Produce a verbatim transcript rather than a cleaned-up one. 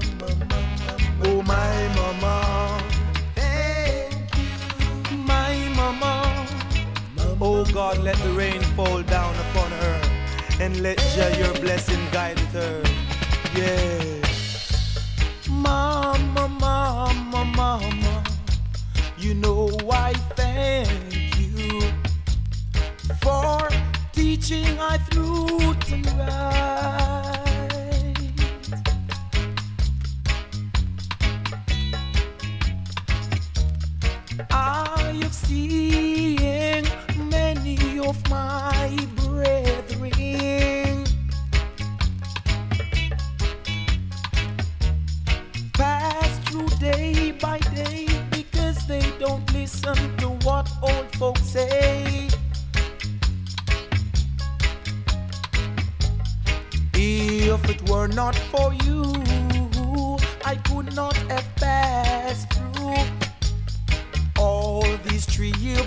Oh my mama, thank you, my mama. Oh God, let the rain fall down upon her, and let Jah your blessing guide her. Yeah. Mama, mama, mama, you know I thank you for teaching I through to right. I have seen many of my brethren pass through day by day because they don't listen to what old folks say. If it were not for you, I could not have passed through all these three